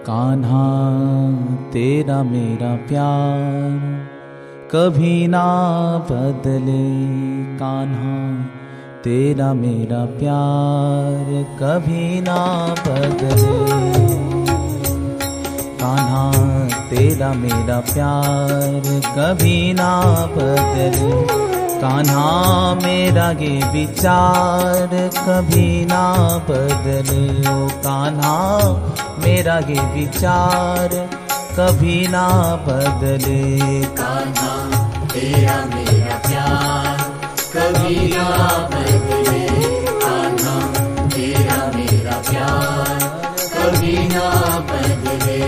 कान्हा तेरा मेरा प्यार कभी ना बदले। कान्हा तेरा मेरा प्यार कभी ना बदले। कान्हा तेरा मेरा प्यार कभी ना बदले। कान्हा मेरा ये विचार कभी ना बदले। ओ कान्हा मेरा ये विचार कभी ना बदले। कान्हा तेरा मेरा प्यार कभी ना बदले। कान्हा तेरा मेरा प्यार कभी ना बदले।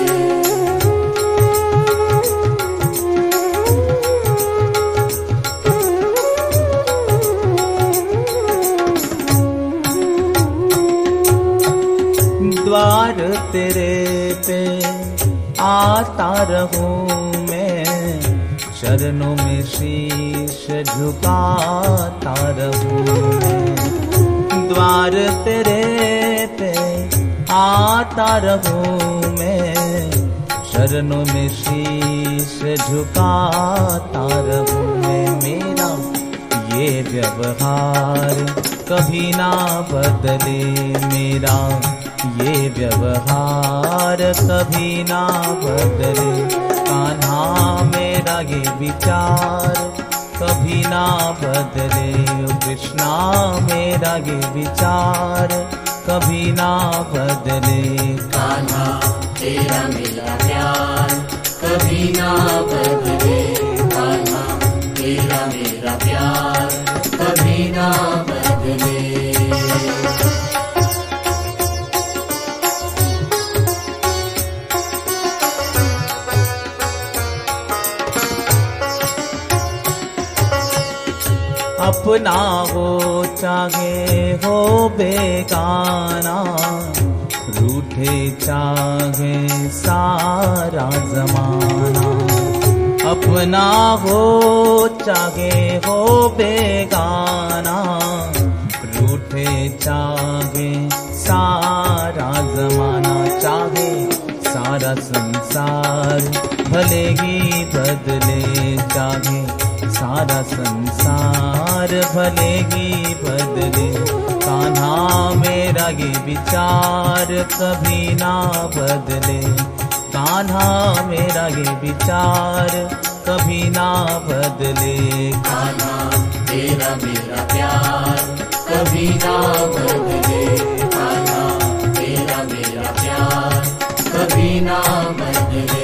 द्वार तेरे पे आता रहूं मैं, चरणों में शीश झुकाता रहूं मैं। द्वार तेरे पे आता रहूं मैं, चरणों में शीश झुकाता रहूं मैं। मेरा ये व्यवहार कभी ना बदले। मेरा ये व्यवहार कभी ना बदले। कान्हा मेरा ये विचार कभी ना बदले। कृष्णा मेरा ये विचार कभी ना बदले। कान्हा तेरा मेरा प्यार कभी ना बदले। कान्हा तेरा मेरा प्यार कभी ना बदले। अपना हो चाहे हो बेगाना, रूठे चाहे सारा जमाना। अपना हो चाहे हो बेगाना, रूठे चाहे सारा जमाना। चाहे सारा संसार भले ही बदले। चाहे सारा संसार भले ही बदले। कान्हा मेरा ये विचार कभी ना बदले। कान्हा मेरा ये विचार कभी ना बदले। कान्हा तेरा मेरा प्यार कभी ना बदले। कान्हा तेरा मेरा प्यार कभी ना बदले।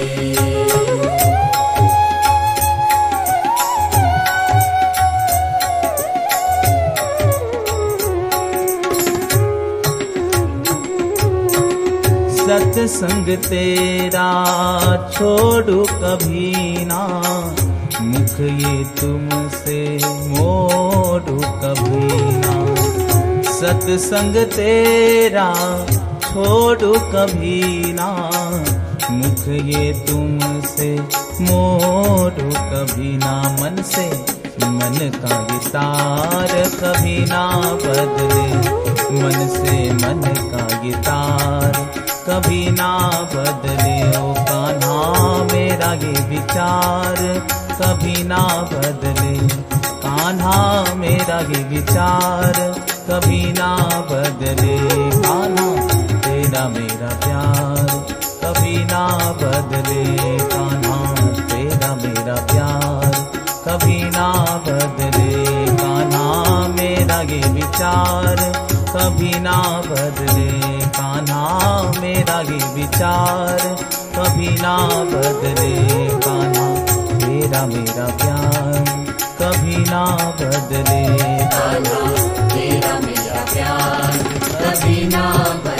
सत्संग तेरा छोड़ू कभी ना, मुख ये तुमसे मोड़ू कभी ना। सत्संग तेरा छोड़ू कभी ना, मुख ये तुमसे मोड़ू कभी ना। मन से मन का गिटार कभी ना बदले। मन से मन का गिटार कभी ना बदले। ओ कान्हा मेरा ये विचार कभी ना बदले। कान्हा मेरा ये विचार कभी ना बदले। कान्हा तेरा मेरा प्यार कभी ना बदले। कान्हा तेरा मेरा प्यार कभी ना बदले। कान्हा मेरा ये विचार कभी ना बदले। कान्हा मेरा ये विचार कभी ना बदले। कान्हा तेरा मेरा प्यार कभी ना बदले। कान्हा तेरा मेरा प्यार कभी ना बदले।